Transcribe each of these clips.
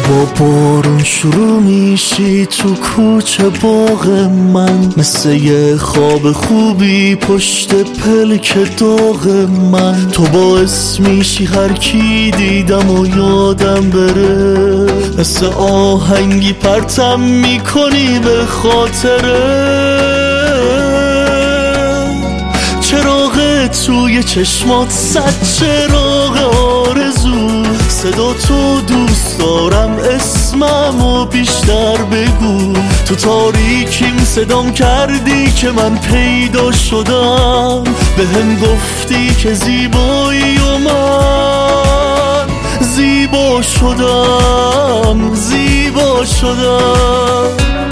با بارون شروع میشی تو کوچه باغ من، مثل یه خواب خوبی پشت پلک داغ من. تو باعث میشی هر کی دیدم و یادم بره، مثل آهنگی پرتم میکنی به خاطره. چراغ توی چشمات صد چراغ آرزو، صدا تو دوست دارم اسممو بیشتر بگو. تو تاریکیم صدام کردی که من پیدا شدم، بهم گفتی که زیبایی و من زیبا شدم، زیبا شدم.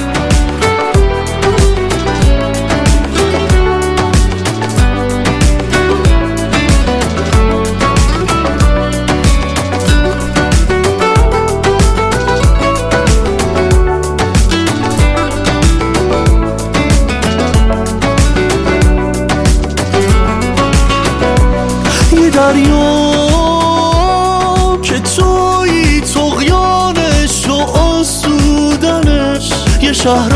دریا که توی طغیانش و آسودنش، یه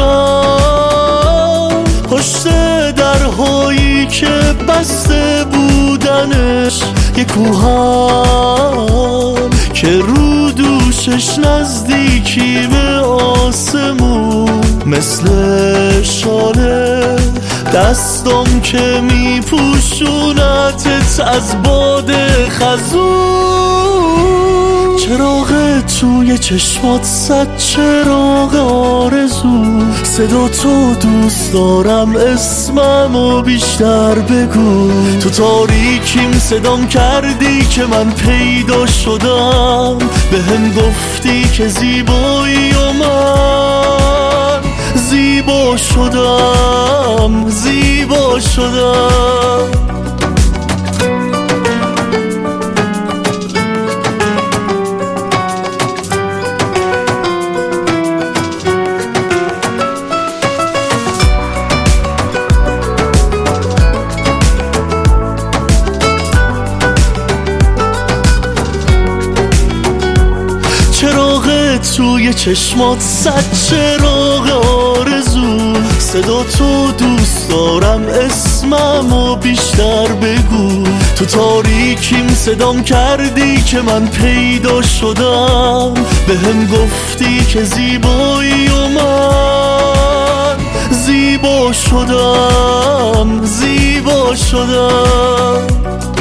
شهرم پشت درهایی که بسته بودنش، یه کوهم که رو دوشش نزدیکی به آسمون، مثل شاله دستم که میپوشونتت از باد خزون. چراغ توی چشمات صد چراغ آرزو، صدا تو دوست دارم اسممو بیشتر بگو. تو تاریکیم صدام کردی که من پیدا شدم، بهم گفتی که زیبایی و من زیبا شدم، زیبا شدم. چراغ توی چشمات صد چراغ آرزو، صدا تو دوست دارم اسممو بیشتر بگو. تو تاریکیم صدام کردی که من پیدا شدم، بهم گفتی که زیبایی و من زیبا شدم، زیبا شدم.